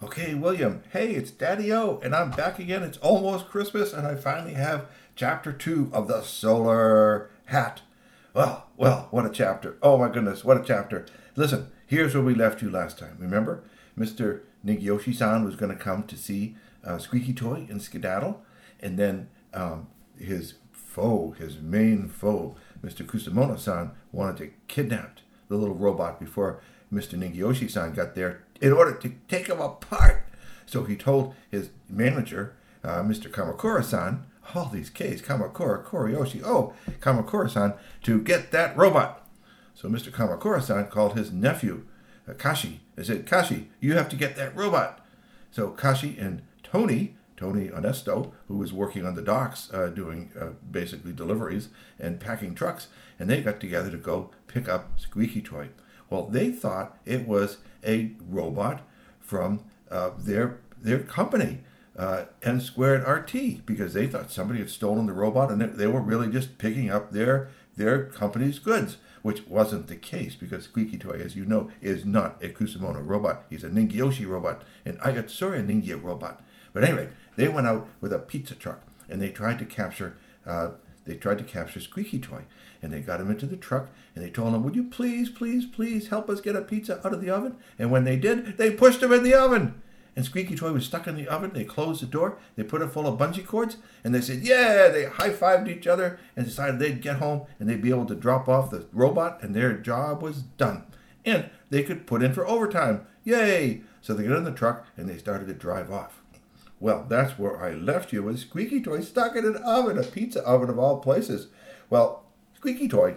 Okay, William. Hey, it's Daddy-O, and I'm back again. It's almost Christmas, and I finally have chapter 2 of the Solar Hat. Well, what a chapter. Oh my goodness, what a chapter. Listen, here's where we left you last time. Remember? Mr. Nigyoshi-san was going to come to see Squeaky Toy and Skedaddle, and then his main foe, Mr. Kusamono-san, wanted to kidnap the little robot before Mr. Nigyoshi-san got there in order to take him apart. So he told his manager, Mr. Kamakura-san, all these K's, Kamakura, Koriyoshi, Kamakura-san, to get that robot. So Mr. Kamakura-san called his nephew, Kashi, and said, Kashi, you have to get that robot. So Kashi and Tony Onesto, who was working on the docks doing basically deliveries and packing trucks, and they got together to go pick up Squeaky Toy. Well, they thought it was a robot from their company, N Squared RT, because they thought somebody had stolen the robot and they were really just picking up their company's goods, which wasn't the case because Squeaky Toy, as you know, is not a Kusamono robot. He's a Ningyoshi robot, an Ayatsura Ningyo robot. But anyway, they went out with a pizza truck and they tried to capture Squeaky Toy, and they got him into the truck, and they told him, would you please help us get a pizza out of the oven? And when they did, they pushed him in the oven. And Squeaky Toy was stuck in the oven. They closed the door. They put it full of bungee cords, and they said, yeah, they high-fived each other and decided they'd get home, and they'd be able to drop off the robot, and their job was done. And they could put in for overtime. Yay! So they got in the truck, and they started to drive off. Well, that's where I left you, with Squeaky Toy stuck in an oven, a pizza oven of all places. Well, Squeaky Toy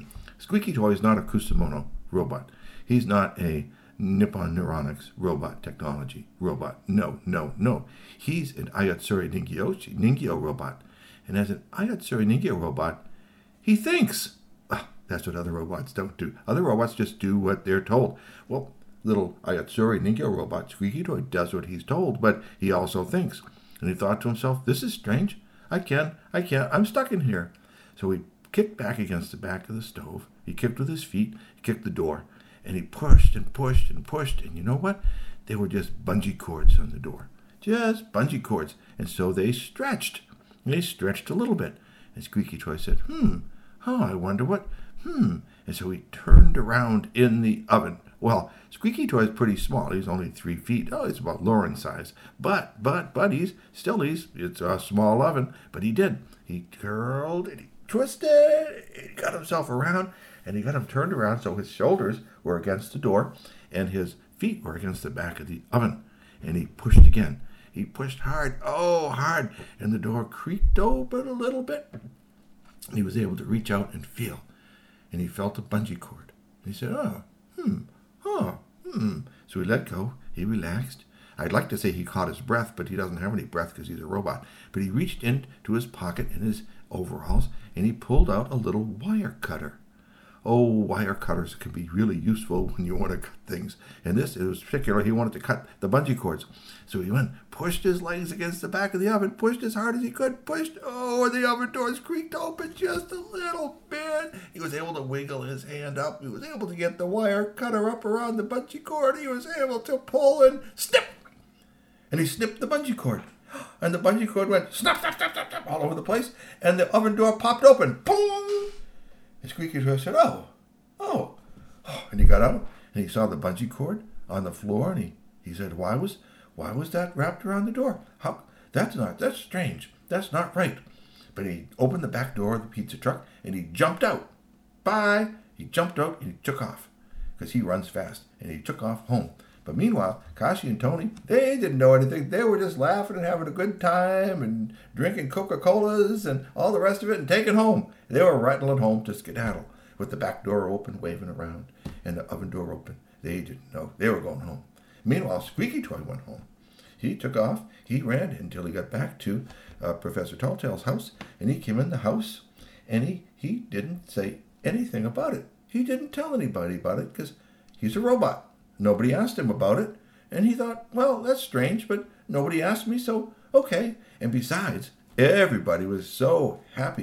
is not a Kusamono robot. He's not a Nippon Neuronics robot technology robot. No. He's an Ayatsura Ningyo robot. And as an Ayatsura Ningyo robot, he thinks. That's what other robots don't do. Other robots just do what they're told. Well, little Ayatsura Ningyo robot, Squeaky Toy, does what he's told, but he also thinks. And he thought to himself, this is strange. I can't, I'm stuck in here. So he kicked back against the back of the stove. He kicked with his feet, he kicked the door, and he pushed, and you know what? They were just bungee cords on the door. Just bungee cords. And so they stretched. They stretched a little bit. And Squeaky Toy said, I wonder what, And so he turned around in the oven. Well, Squeaky Toy is pretty small. He's only 3 feet. Oh, he's about Lauren size. But it's a small oven. But he did. He curled and he twisted. He got himself around and he got him turned around so his shoulders were against the door and his feet were against the back of the oven. And he pushed again. He pushed hard, hard. And the door creaked open a little bit. He was able to reach out and feel. And he felt a bungee cord. And he said, So he let go. He relaxed. I'd like to say he caught his breath, but he doesn't have any breath because he's a robot. But he reached into his pocket in his overalls, and he pulled out a little wire cutter. Oh, wire cutters can be really useful when you want to cut things. And this, it was particular, he wanted to cut the bungee cords. So he went, pushed his legs against the back of the oven, pushed as hard as he could, and the oven doors creaked open just a little bit. He was able to wiggle his hand up. He was able to get the wire cutter up around the bungee cord. He was able to pull and snip. And he snipped the bungee cord. And the bungee cord went snap, all over the place. And the oven door popped open. Boom! And Squeaky Toy said, oh. And he got out and he saw the bungee cord on the floor. And he said, why was that wrapped around the door? That's strange. That's not right. But he opened the back door of the pizza truck and he jumped out. Bye. He jumped out and he took off because he runs fast. And he took off home. But meanwhile, Kashi and Tony, they didn't know anything. They were just laughing and having a good time and drinking Coca-Colas and all the rest of it and taking home. They were rattling home to Skedaddle with the back door open, waving around, and the oven door open. They didn't know. They were going home. Meanwhile, Squeaky Toy went home. He took off. He ran until he got back to Professor Talltail's house, and he came in the house, and he didn't say anything about it. He didn't tell anybody about it because he's a robot. Nobody asked him about it, and he thought, well, that's strange, but nobody asked me, so okay. And besides, everybody was so happy.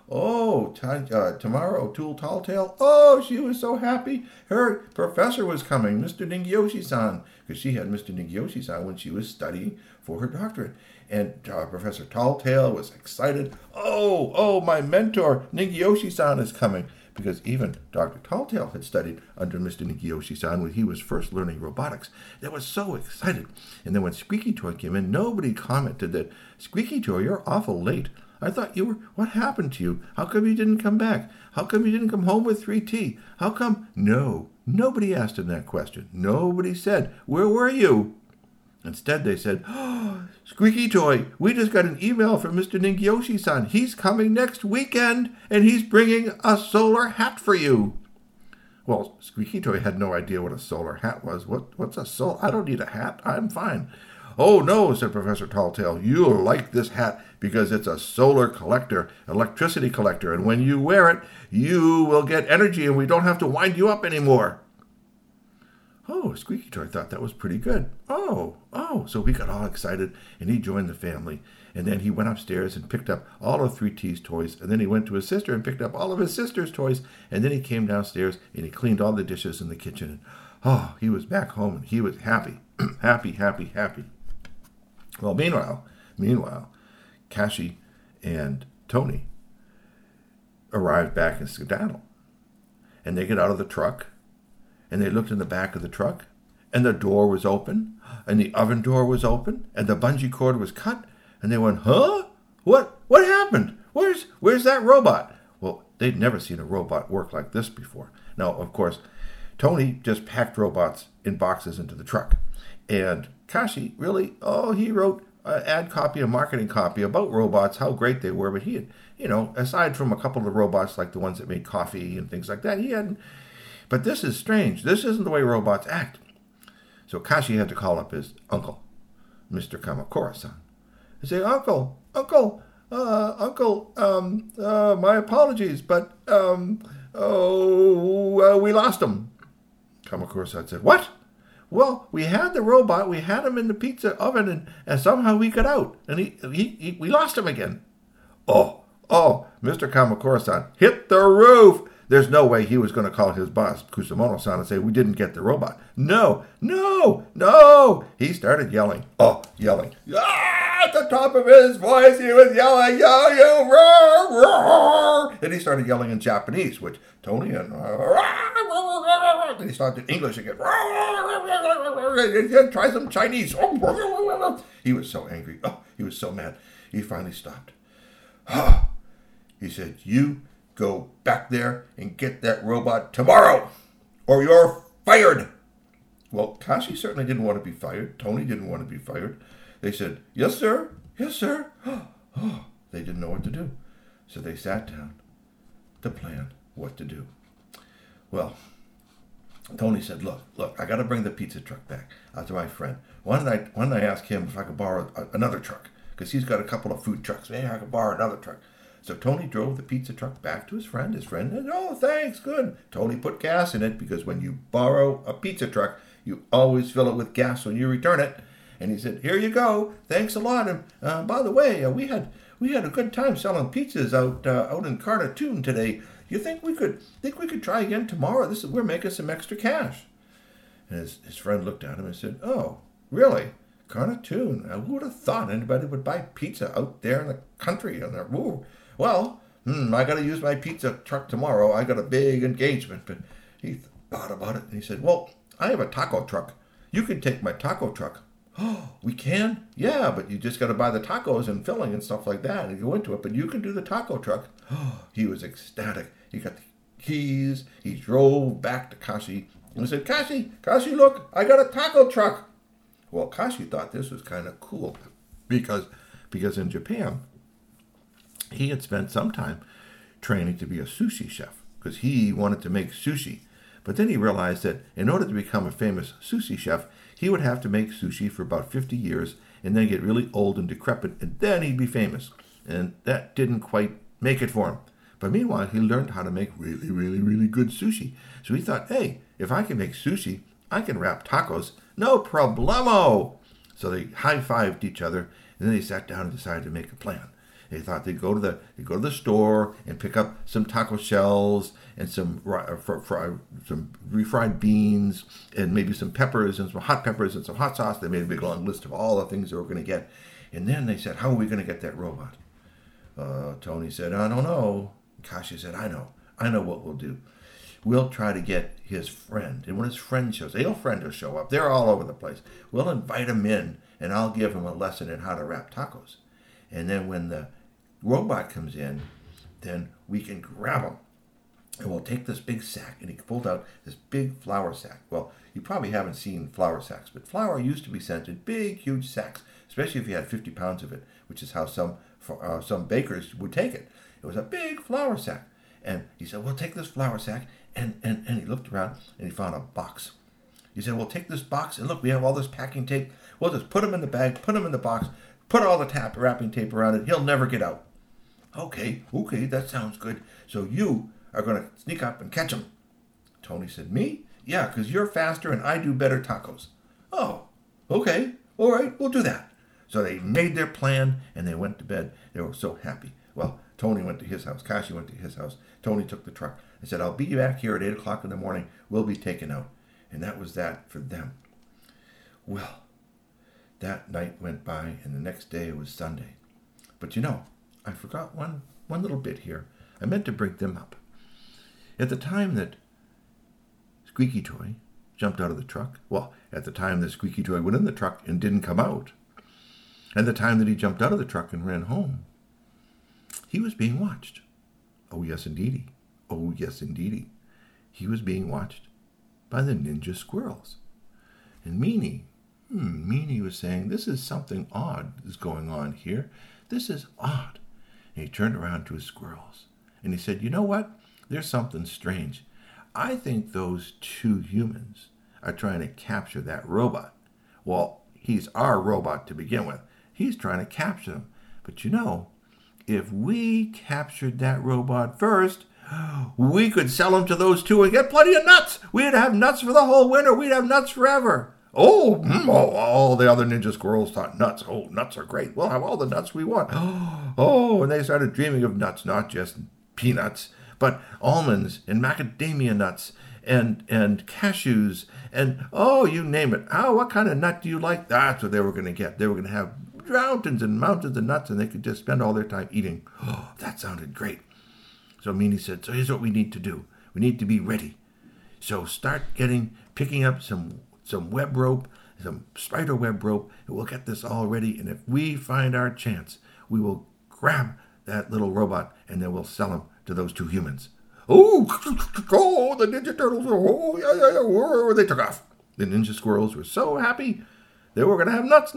Tamara O'Toole Talltail. Oh, she was so happy. Her professor was coming, Mr. Ningyoshi-san, because she had Mr. Ningyoshi-san when she was studying for her doctorate. And Professor Talltail was excited. Oh, my mentor, Ningyoshi-san, is coming. Because even Dr. Talltail had studied under Mr. Ningyoshi-san when he was first learning robotics. They were so excited. And then when Squeaky Toy came in, nobody commented that, Squeaky Toy, you're awful late. I thought you were, what happened to you? How come you didn't come back? How come you didn't come home with 3T? How come? No, nobody asked him that question. Nobody said, where were you? Instead, they said, Squeaky Toy, we just got an email from Mr. Ningyoshi-san. He's coming next weekend, and he's bringing a solar hat for you. Well, Squeaky Toy had no idea what a solar hat was. What's a solar? I don't need a hat. I'm fine. Oh, no, said Professor Talltail. You'll like this hat because it's a solar collector, electricity collector, and when you wear it, you will get energy, and we don't have to wind you up anymore. Oh, Squeaky Toy thought that was pretty good. Oh, so he got all excited, and he joined the family. And then he went upstairs and picked up all of 3T's toys, and then he went to his sister and picked up all of his sister's toys, and then he came downstairs and he cleaned all the dishes in the kitchen. And, he was back home, and he was happy, happy. Well, meanwhile, Kashi and Tony arrived back in Skedaddle, and they get out of the truck, and they looked in the back of the truck, and the door was open, and the oven door was open, and the bungee cord was cut, and they went, huh? What happened? Where's that robot? Well, they'd never seen a robot work like this before. Now, of course, Tony just packed robots in boxes into the truck, and Kashi really, he wrote an ad copy, a marketing copy about robots, how great they were, but he had, aside from a couple of the robots like the ones that made coffee and things like that, he hadn't. But this is strange. This isn't the way robots act. So Kashi had to call up his uncle, Mr. Kamakura-san, and say, Uncle, my apologies, but, we lost him. Kamakura-san said, what? Well, we had the robot, we had him in the pizza oven, and somehow we got out, and we lost him again. Oh, Mr. Kamakura-san hit the roof. There's no way he was going to call his boss, Kusamono-san, and say, we didn't get the robot. No. He started yelling. At the top of his voice, he was yelling, you roar, roar. Then he started yelling in Japanese, which Tony and then he started English again. Try some Chinese. He was so angry. He was so mad. He finally stopped. He said, you go back there and get that robot tomorrow, or you're fired. Well, Kashi certainly didn't want to be fired. Tony didn't want to be fired. They said, yes, sir. They didn't know what to do. So they sat down to plan what to do. Well, Tony said, look, I got to bring the pizza truck back to my friend. Why don't I ask him if I could borrow another truck? Because he's got a couple of food trucks. Maybe I could borrow another truck. So Tony drove the pizza truck back to his friend. His friend said, thanks, good. Tony put gas in it because when you borrow a pizza truck, you always fill it with gas when you return it. And he said, here you go. Thanks a lot. And by the way, we had a good time selling pizzas out in Carnatoon today. You think we could try again tomorrow? We're making some extra cash. And his friend looked at him and said, oh, really? Carnatoon? Who would have thought anybody would buy pizza out there in the country? Well, I got to use my pizza truck tomorrow. I got a big engagement. But he thought about it and he said, well, I have a taco truck. You can take my taco truck. Oh, we can? Yeah, but you just got to buy the tacos and filling and stuff like that and go into it. But you can do the taco truck. Oh, he was ecstatic. He got the keys. He drove back to Kashi and said, Kashi, look, I got a taco truck. Well, Kashi thought this was kind of cool because in Japan, he had spent some time training to be a sushi chef because he wanted to make sushi. But then he realized that in order to become a famous sushi chef, he would have to make sushi for about 50 years and then get really old and decrepit, and then he'd be famous. And that didn't quite make it for him. But meanwhile, he learned how to make really, really, really good sushi. So he thought, hey, if I can make sushi, I can wrap tacos. No problemo! So they high-fived each other, and then they sat down and decided to make a plan. They thought they'd go to the store and pick up some taco shells and some refried beans and maybe some peppers and some hot peppers and some hot sauce. They made a big long list of all the things they were going to get. And then they said, how are we going to get that robot? Tony said, I don't know. Kashi said, I know what we'll do. We'll try to get his friend. And when his friend shows up, friend will show up. They're all over the place. We'll invite him in, and I'll give him a lesson in how to wrap tacos. And then when the robot comes in, then we can grab him. And we'll take this big sack. And he pulled out this big flour sack. Well, you probably haven't seen flour sacks, but flour used to be sent in big, huge sacks, especially if you had 50 pounds of it, which is how some bakers would take it. It was a big flour sack. And he said, we'll take this flour sack. And he looked around and he found a box. He said, we'll take this box and look, we have all this packing tape. We'll just put him in the bag, put him in the box, put all the wrapping tape around it. He'll never get out. Okay, that sounds good. So you are going to sneak up and catch him. Tony said, me? Yeah, because you're faster and I do better tacos. Oh, okay. All right, we'll do that. So they made their plan and they went to bed. They were so happy. Well, Tony went to his house. Kashi went to his house. Tony took the truck. He said, I'll be back here at 8 o'clock in the morning. We'll be taken out. And that was that for them. Well, that night went by and the next day was Sunday. But I forgot one little bit here. I meant to bring them up. At the time that Squeaky Toy jumped out of the truck, well, at the time that Squeaky Toy went in the truck and didn't come out, and the time that he jumped out of the truck and ran home, he was being watched. Oh, yes, indeedy. Oh, yes, indeedy. He was being watched by the ninja squirrels. And Meanie was saying, this is something odd is going on here. This is odd. And he turned around to his squirrels. And he said, you know what? There's something strange. I think those two humans are trying to capture that robot. Well, he's our robot to begin with. He's trying to capture them. But if we captured that robot first, we could sell them to those two and get plenty of nuts. We'd have nuts for the whole winter. We'd have nuts forever. All the other ninja squirrels thought nuts. Oh, nuts are great. We'll have all the nuts we want. And they started dreaming of nuts, not just peanuts, but almonds and macadamia nuts and cashews and, you name it. What kind of nut do you like? That's what they were going to get. They were going to have mountains and mountains of nuts, and they could just spend all their time eating. That sounded great. So Meanie said, so here's what we need to do. We need to be ready. So start picking up some web rope, some spider web rope, and we'll get this all ready. And if we find our chance, we will grab that little robot, and then we'll sell him to those two humans. The Ninja Turtles, they took off. The Ninja Squirrels were so happy. They were going to have nuts.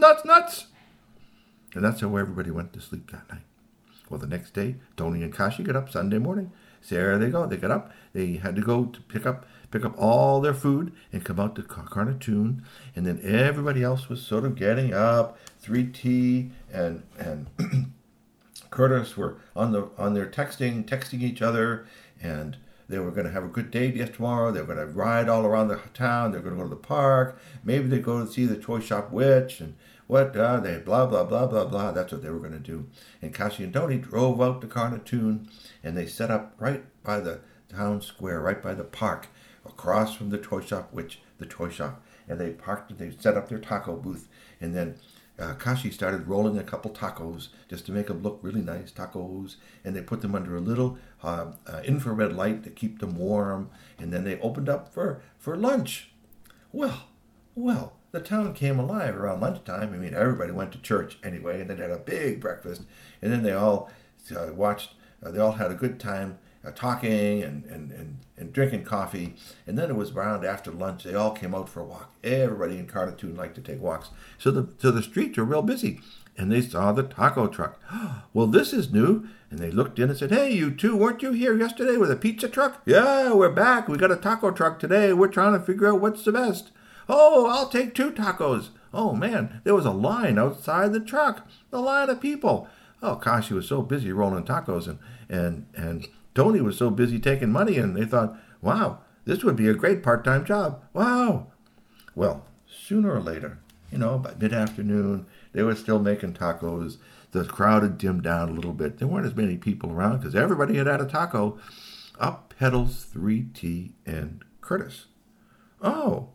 And that's how everybody went to sleep that night. Well, the next day, Tony and Kashi got up Sunday morning. So there they go. They got up. They had to go to pick up all their food and come out to Carnatoon. And then everybody else was sort of getting up. 3T and Curtis were on their texting each other, and they were going to have a good day tomorrow. They were going to ride all around the town. They were going to go to the park. Maybe they'd go to see the toy shop witch and they blah, blah, blah, blah, blah. That's what they were going to do. And Kashi and Tony drove out to Carnatoon, and they set up right by the town square, right by the park, across from the toy shop witch, the toy shop. And they parked and they set up their taco booth. And then Kashi started rolling a couple tacos just to make them look really nice, tacos. And they put them under a little infrared light to keep them warm. And then they opened up for lunch. Well, the town came alive around lunchtime. I mean, everybody went to church anyway, and then had a big breakfast. And then they all they all had a good time talking and drinking coffee. And then it was around after lunch, they all came out for a walk. Everybody in Carnatoon liked to take walks. So the streets were real busy. And they saw the taco truck. Well, this is new. And they looked in and said, hey, you two, weren't you here yesterday with a pizza truck? Yeah, we're back. We got a taco truck today. We're trying to figure out what's the best. Oh, I'll take 2 tacos. Oh, man, there was a line outside the truck. A line of people. Oh, Kashi was so busy rolling tacos, and Tony was so busy taking money, and they thought, wow, this would be a great part-time job. Wow. Well, sooner or later, by mid-afternoon, they were still making tacos. The crowd had dimmed down a little bit. There weren't as many people around because everybody had had a taco. Up pedals 3T and Curtis. Oh.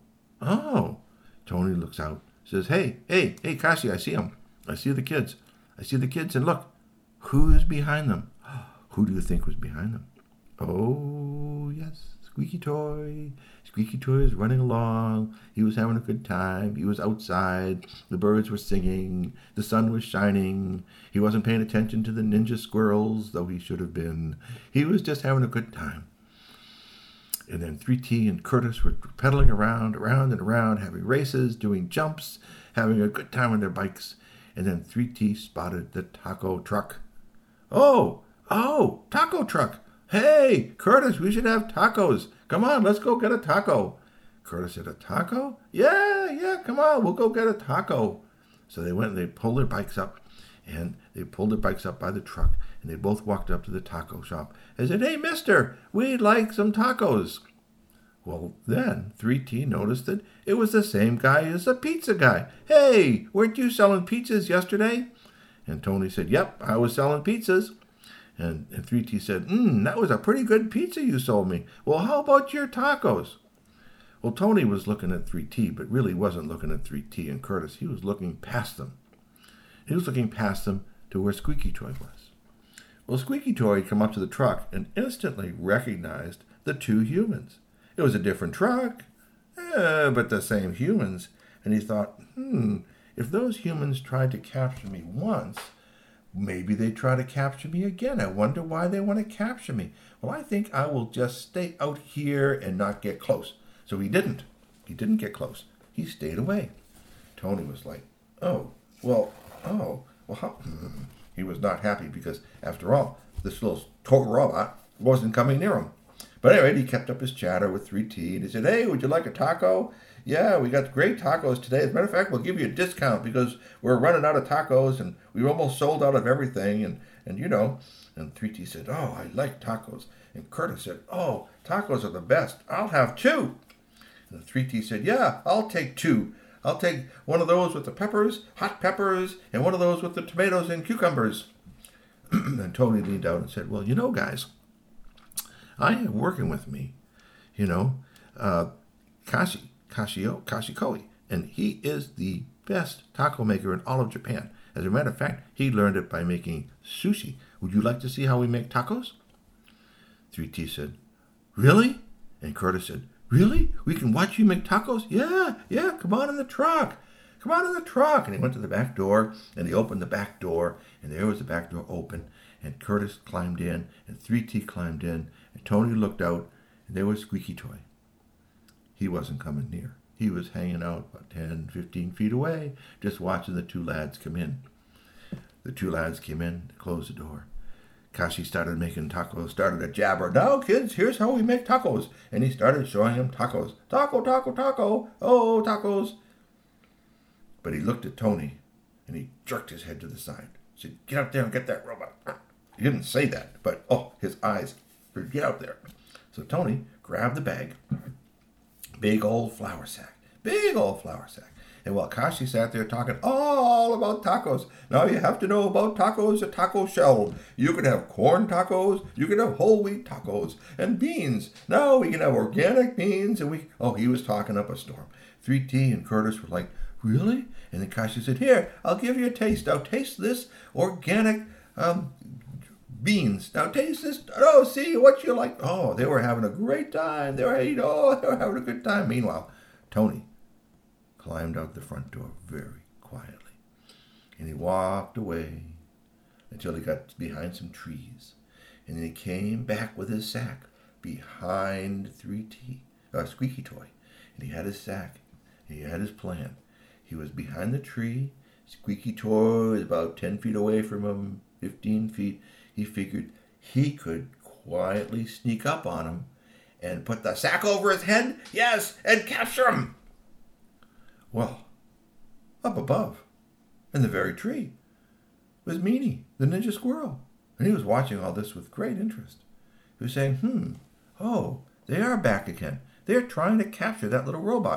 Tony looks out, says, hey, Kashi, I see them. I see the kids. And look, who's behind them? Who do you think was behind them? Oh, yes, Squeaky Toy. Squeaky Toy is running along. He was having a good time. He was outside. The birds were singing. The sun was shining. He wasn't paying attention to the ninja squirrels, though he should have been. He was just having a good time. And then 3T and Curtis were pedaling around and around, having races, doing jumps, having a good time on their bikes. And then 3T spotted the taco truck. Oh, taco truck. Hey, Curtis, we should have tacos. Come on, let's go get a taco. Curtis said, a taco? Yeah, come on, we'll go get a taco. So they went and they pulled their bikes up, and they pulled their bikes up by the truck, and they both walked up to the taco shop and said, hey, mister, we'd like some tacos. Well, then 3T noticed that it was the same guy as the pizza guy. Hey, weren't you selling pizzas yesterday? And Tony said, yep, I was selling pizzas. And 3T said, that was a pretty good pizza you sold me. Well, how about your tacos? Well, Tony was looking at 3T, but really wasn't looking at 3T and Curtis. He was looking past them. He was looking past them to where Squeaky Toy was. Well, Squeaky Toy came up to the truck and instantly recognized the two humans. It was a different truck, but the same humans. And he thought, if those humans tried to capture me once, maybe they try to capture me again. I wonder why they want to capture me. Well, I think I will just stay out here and not get close. So he didn't. He didn't get close. He stayed away. Tony was like, how? He was not happy because, after all, this little toy robot wasn't coming near him. But anyway, he kept up his chatter with 3T, and he said, hey, would you like a taco? Yeah, we got great tacos today. As a matter of fact, we'll give you a discount because we're running out of tacos, and we almost sold out of everything, and And 3T said, oh, I like tacos. And Curtis said, oh, tacos are the best. I'll have 2. And 3T said, yeah, I'll take 2. I'll take one of those with the peppers, hot peppers, and one of those with the tomatoes and cucumbers. And Tony leaned out and said, well, guys, I have working with me, Kashikoi, and he is the best taco maker in all of Japan. As a matter of fact, he learned it by making sushi. Would you like to see how we make tacos? 3T said, really? And Curtis said, really? We can watch you make tacos? Yeah, come on in the truck. Come on in the truck. And he went to the back door, and he opened the back door, and there was the back door open, and Curtis climbed in, and 3T climbed in, and Tony looked out, and there was Squeaky Toy. He wasn't coming near. He was hanging out about 10, 15 feet away, just watching the 2 lads come in. The 2 lads came in, closed the door. Kashi started making tacos, started to jabber. Now, kids, here's how we make tacos. And he started showing them tacos. Taco, taco, taco. Oh, tacos. But he looked at Tony, and he jerked his head to the side. He said, get out there and get that robot. He didn't say that, but, his eyes, get out there. So Tony grabbed the bag, big old flour sack. And while Kashi sat there talking all about tacos, now you have to know about tacos, a taco shell. You can have corn tacos, you can have whole wheat tacos, and beans. Now we can have organic beans, and he was talking up a storm. 3T and Curtis were like, really? And then Kashi said, here, I'll give you a taste. Now taste this organic beans. Now taste this. Oh, see what you like. Oh, they were having a great time. They were having a good time. Meanwhile, Tony climbed out the front door very quietly, and he walked away until he got behind some trees, and then he came back with his sack behind 3T, Squeaky Toy, and he had his sack, and he had his plan. He was behind the tree. Squeaky Toy was about 10 feet away from him, 15 feet. He figured he could quietly sneak up on him and put the sack over his head, yes, and capture him. Well, up above, in the very tree, was Meanie, the ninja squirrel. And he was watching all this with great interest. He was saying, they are back again. They're trying to capture that little robot.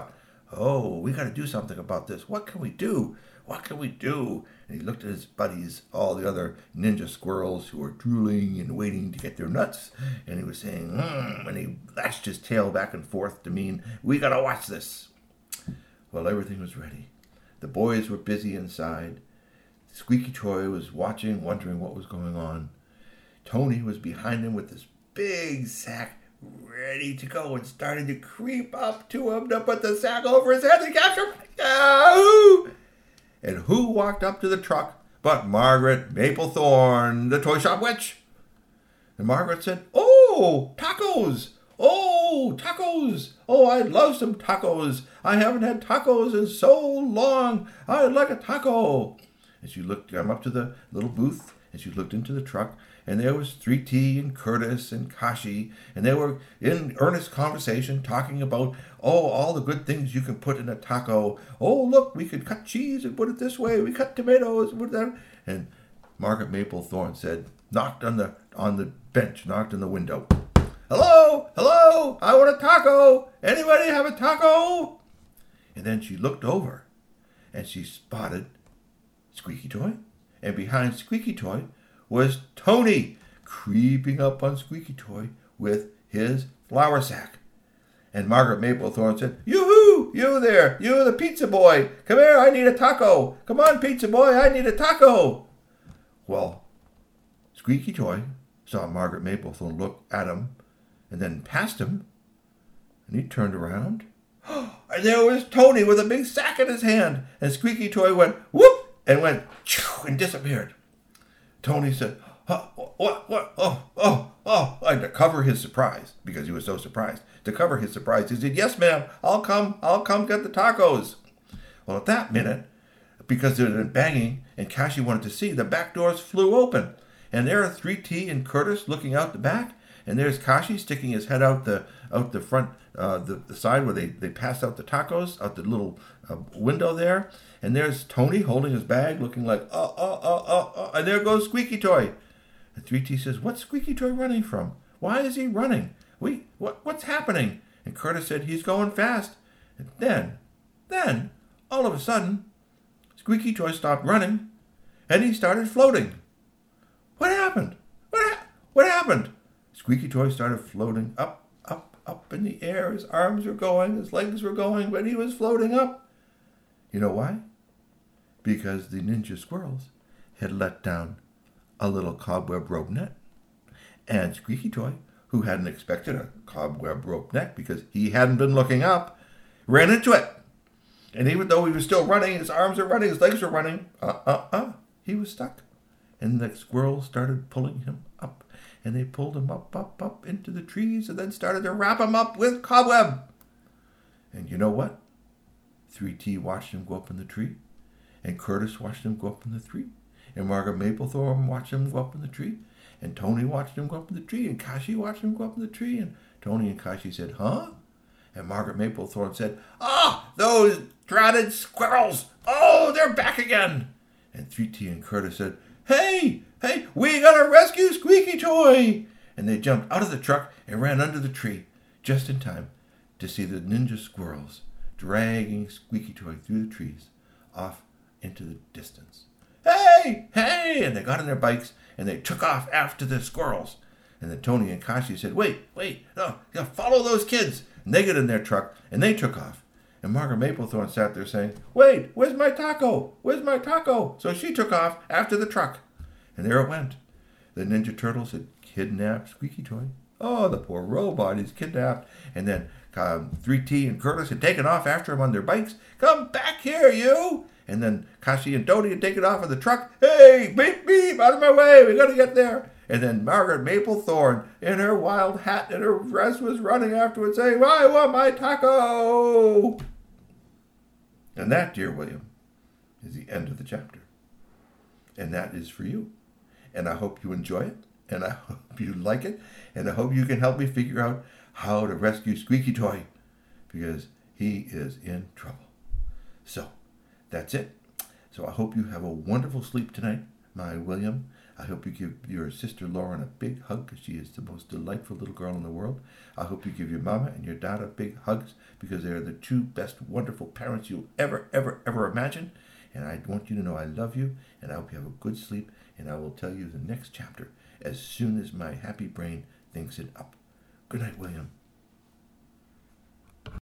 Oh, we got to do something about this. What can we do? What can we do? And he looked at his buddies, all the other ninja squirrels who were drooling and waiting to get their nuts. And he was saying, and he lashed his tail back and forth to mean, we got to watch this. Well, everything was ready. The boys were busy inside. Squeaky Toy was watching, wondering what was going on. Tony was behind him with this big sack ready to go and starting to creep up to him to put the sack over his head and capture him. Yahoo! And who walked up to the truck but Margaret Maplethorne, the toy shop witch? And Margaret said, "Oh, tacos! Oh, tacos! Oh, I'd love some tacos. I haven't had tacos in so long. I'd like a taco." And she came up to the little booth, and she looked into the truck, and there was 3T and Curtis and Kashi, and they were in earnest conversation talking about, all the good things you can put in a taco. Oh, look, we could cut cheese and put it this way. We cut tomatoes and put that. And Margaret Maplethorne said, knocked on the bench, knocked on the window. "Hello, hello, I want a taco. Anybody have a taco?" And then she looked over, and she spotted Squeaky Toy, and behind Squeaky Toy was Tony, creeping up on Squeaky Toy with his flour sack. And Margaret Maplethorne said, "Yoo-hoo! You there! You the pizza boy! Come here, I need a taco! Come on, pizza boy, I need a taco!" Well, Squeaky Toy saw Margaret Maplethorne look at him and then past him, and he turned around. And there was Tony with a big sack in his hand, and Squeaky Toy went whoop and went and disappeared. Tony said, What? Oh, and to cover his surprise, because he was so surprised, to cover his surprise, he said, "Yes, ma'am, I'll come get the tacos." Well, at that minute, because there had been banging and Kashi wanted to see, the back doors flew open, and there are 3T and Curtis looking out the back, and there's Kashi sticking his head out the front, the side where they passed out the tacos, out the little window there. And there's Tony holding his bag, looking like, and there goes Squeaky Toy. And 3T says, "What's Squeaky Toy running from? Why is he running? What's happening?" And Curtis said, "He's going fast." And then, all of a sudden, Squeaky Toy stopped running, and he started floating. What happened? What happened? Squeaky Toy started floating up in the air. His arms were going, his legs were going, but he was floating up. You know why? Because the ninja squirrels had let down a little cobweb rope net. And Squeaky Toy, who hadn't expected a cobweb rope net because he hadn't been looking up, ran into it. And even though he was still running, his arms were running, his legs were running, he was stuck. And the squirrels started pulling him up. And they pulled him up into the trees and then started to wrap him up with cobweb. And you know what? 3T watched him go up in the tree. And Curtis watched him go up in the tree. And Margaret Maplethorne watched him go up in the tree. And Tony watched him go up in the tree. And Kashi watched him go up in the tree. And Tony and Kashi said, "Huh?" And Margaret Maplethorne said, "Those dratted squirrels! Oh, they're back again!" And 3T and Curtis said, Hey, we gotta rescue Squeaky Toy!" And they jumped out of the truck and ran under the tree, just in time to see the ninja squirrels dragging Squeaky Toy through the trees off into the distance. Hey! And they got on their bikes and they took off after the squirrels. And then Tony and Kashi said, Wait, no, follow those kids. And they got in their truck and they took off. And Margaret Maplethorne sat there saying, "Wait, where's my taco? Where's my taco?" So she took off after the truck. And there it went. The Ninja Turtles had kidnapped Squeaky Toy. Oh, the poor robot, he's kidnapped. And then 3T and Curtis had taken off after him on their bikes. "Come back here, you!" And then Kashi and Tony had taken off in the truck. "Hey, beep, beep, out of my way, we gotta get there." And then Margaret Maplethorne, in her wild hat and her dress, was running afterwards saying, "I want my taco!" And that, dear William, is the end of the chapter. And that is for you. And I hope you enjoy it. And I hope you like it. And I hope you can help me figure out how to rescue Squeaky Toy, because he is in trouble. So, that's it. So I hope you have a wonderful sleep tonight, my William. I hope you give your sister Lauren a big hug because she is the most delightful little girl in the world. I hope you give your mama and your dad a big hugs because they are the two best wonderful parents you'll ever imagine. And I want you to know I love you, and I hope you have a good sleep, and I will tell you the next chapter as soon as my happy brain thinks it up. Good night, William.